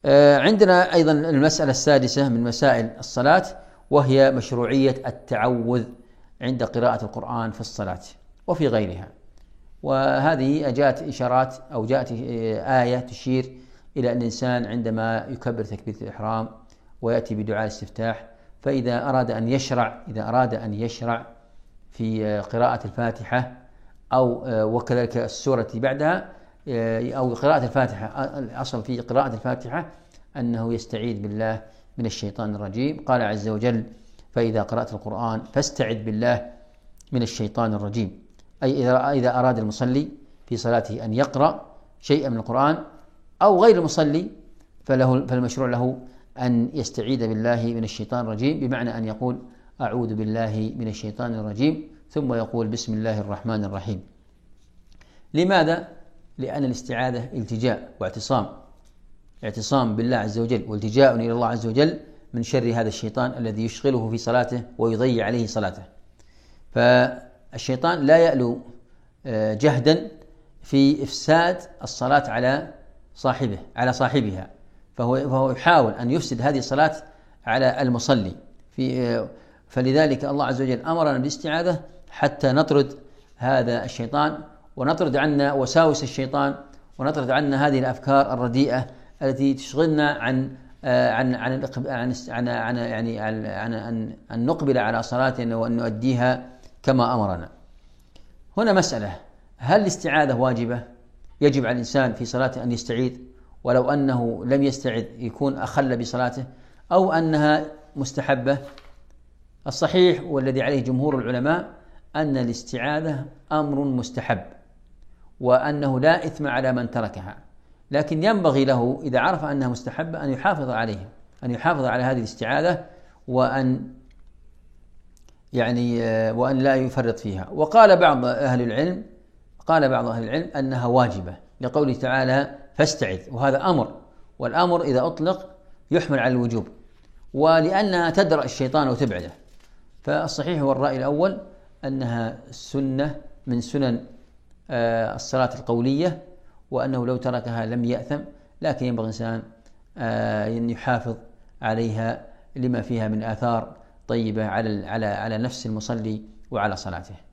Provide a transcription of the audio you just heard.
عندنا أيضا المسألة السادسة من مسائل الصلاة، وهي مشروعية التعوذ عند قراءة القرآن في الصلاة وفي غيرها. وهذه جاءت إشارات أو جاءت آية تشير إلى أن الإنسان عندما يكبر تكبيرة الإحرام ويأتي بدعاء الاستفتاح، فإذا أراد أن يشرع في قراءة الفاتحة أو وكذلك السورة بعدها أو قراءة الفاتحة، الأصل في قراءة الفاتحة أنه يستعيذ بالله من الشيطان الرجيم. قال عز وجل: فإذا قرأت القرآن فاستعذ بالله من الشيطان الرجيم. أي إذا أراد المصلي في صلاته أن يقرأ شيئا من القرآن أو غير المصلي فالمشروع له أن يستعيذ بالله من الشيطان الرجيم، بمعنى أن يقول: أعوذ بالله من الشيطان الرجيم، ثم يقول: بسم الله الرحمن الرحيم. لماذا؟ لأن الاستعاذة التجاء اعتصام بالله عز وجل، والتجاء إلى الله عز وجل من شر هذا الشيطان الذي يشغله في صلاته ويضيع عليه صلاته. فالشيطان لا يألو جهدا في إفساد الصلاة على صاحبها، فهو يحاول أن يفسد هذه الصلاة على المصلي. فلذلك الله عز وجل أمرنا بالاستعاذة حتى نطرد هذا الشيطان، ونطرد عنا وساوس الشيطان، ونطرد عنا هذه الأفكار الرديئة التي تشغلنا عن أن نقبل على صلاتنا وأن نؤديها كما أمرنا. هنا مسألة: هل الاستعاذة واجبة؟ يجب على الإنسان في صلاته أن يستعيذ، ولو أنه لم يستعذ يكون أخل بصلاته، أو أنها مستحبة؟ الصحيح والذي عليه جمهور العلماء أن الاستعاذة أمر مستحب، وأنه لا إثم على من تركها، لكن ينبغي له إذا عرف أنها مستحبة أن يحافظ عليها، أن يحافظ على هذه الاستعاذة، وأن لا يفرط فيها. وقال بعض أهل العلم أنها واجبة، لقوله تعالى: فاستعذ، وهذا أمر، والأمر إذا أطلق يحمل على الوجوب، ولأنها تدرأ الشيطان وتبعده. فالصحيح هو الرأي الأول، أنها سنة من سنن الصلاة القولية، وأنه لو تركها لم يأثم، لكن ينبغي الإنسان أن يحافظ عليها لما فيها من آثار طيبة على نفس المصلي وعلى صلاته.